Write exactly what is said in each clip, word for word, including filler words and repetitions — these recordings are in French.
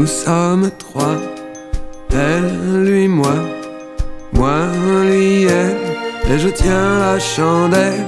Nous sommes trois, elle, lui, moi, moi, lui, elle, et je tiens la chandelle.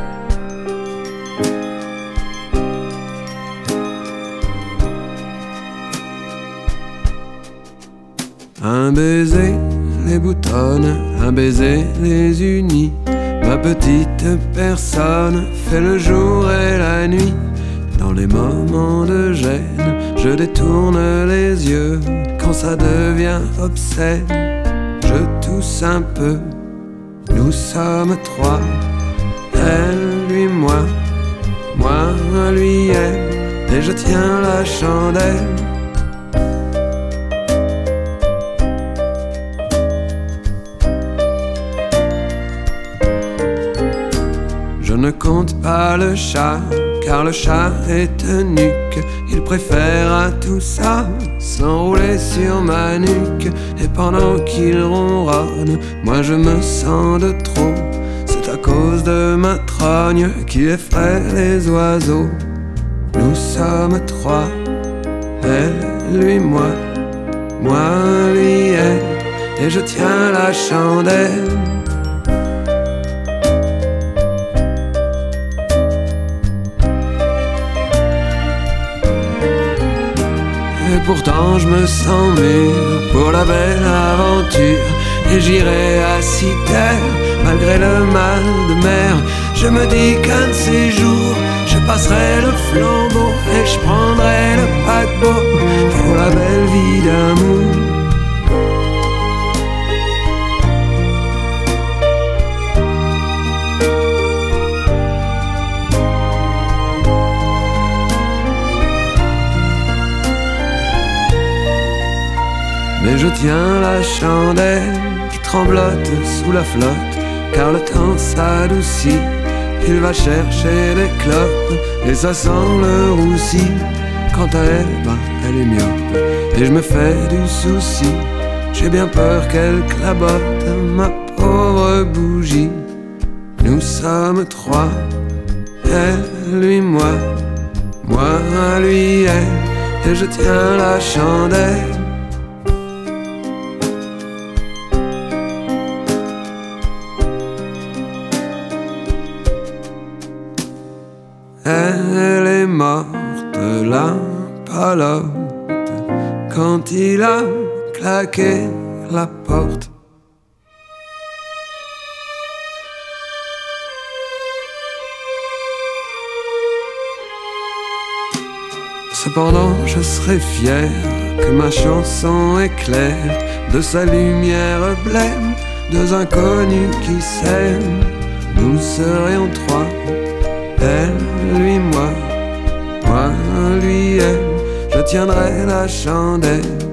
Un baiser les boutonne, un baiser les unit. Ma petite personne fait le jour et la nuit. Dans les moments de gêne, je détourne les yeux. Quand ça devient obscène, je tousse un peu. Nous sommes trois, elle, lui, moi, moi, lui, elle, et je tiens la chandelle. Je ne compte pas le chat, car le chat est eunuque. Il préfère à tout ça s'enrouler sur ma nuque. Et pendant qu'il ronronne, moi je me sens de trop. C'est à cause de ma trogne qui effraie les oiseaux. Nous sommes trois, elle, lui, moi, moi, lui, elle, et je tiens la chandelle. Et pourtant je me sens mûr pour la belle aventure. Et j'irai à Citerre malgré le mal de mer. Je me dis qu'un de ces jours je passerai le flambeau et je prendrai le paquebot pour la belle vie d'amour. Mais je tiens la chandelle qui tremblote sous la flotte, car le temps s'adoucit. Il va chercher des clopes et ça sent le roussi. Quant à elle, bah, elle est myope et je me fais du souci. J'ai bien peur qu'elle clabote ma pauvre bougie. Nous sommes trois, elle, lui, moi, moi, lui, elle, et je tiens la chandelle. Elle est morte, la palote, quand il a claqué la porte. Cependant je serais fier que ma chanson éclaire de sa lumière blême deux inconnus qui s'aiment. Nous serions trois, elle, lui, moi, moi, lui, elle, je tiendrai la chandelle.